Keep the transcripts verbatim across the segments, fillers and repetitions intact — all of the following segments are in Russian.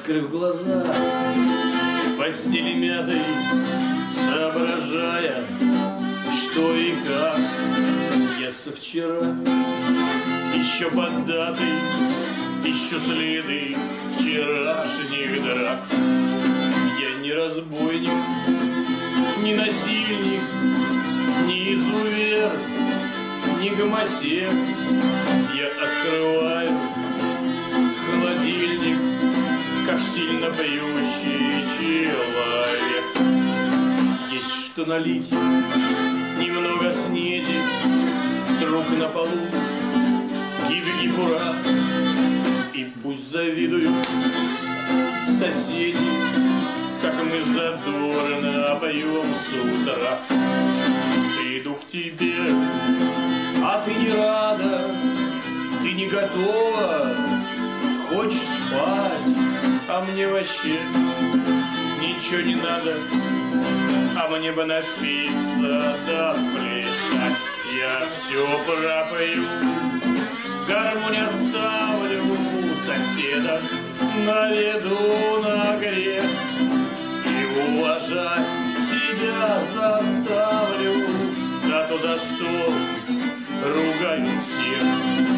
Открыв глаза, в постели мятой, соображая, что и как, я со вчера еще под датой ищу следы вчерашних драк. Я не разбойник, не насильник, не изувер, не гомосек. Я открываю холодильник, как сильно пьющий человек. Есть что налить, немного снеди, друг на полу, гибель бура. И пусть завидуют соседи, как мы задорно поем с утра. Приду к тебе, а ты не рада, ты не готова, хочешь спать, а мне вообще ничего не надо, а мне бы напиться да сплясать. Я все пропою, гармонь оставлю соседа, наведу на грех и уважать себя заставлю за то, за что ругаю всех.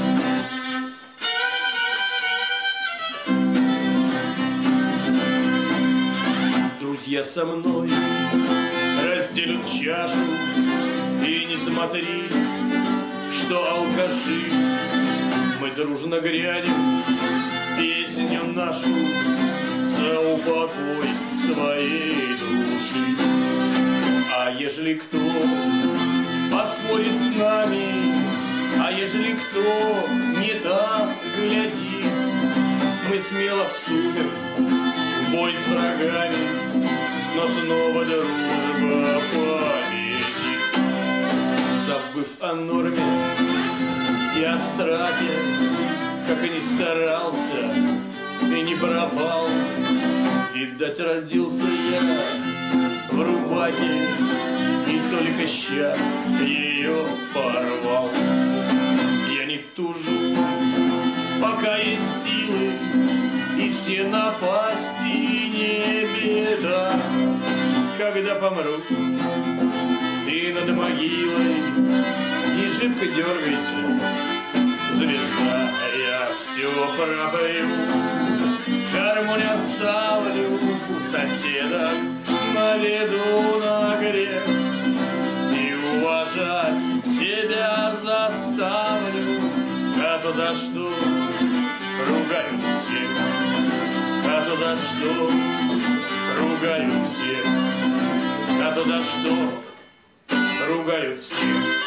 Друзья со мной разделят чашу, и не смотри, что алкаши. Мы дружно грянем песню нашу за упокой своей души. А ежели кто поспорит с нами, а ежели кто не так глядит, мы смело вступим в бой с врагами, но снова дружба победит. Забыв о норме и о страхе, как и не старался, и не пропал, видать, родился я в рубахе, и только сейчас ее порвал. Я не тужу, пока есть силы, и все напасти не беда. Когда помру, ты над могилой не шибко дергайся, звезда. Я все пропою, гармонь оставлю у соседок, наведу на грех и уважать себя заставлю за то, за что ругают всех, за то, за что ругают всех, за то, за что ругают всех.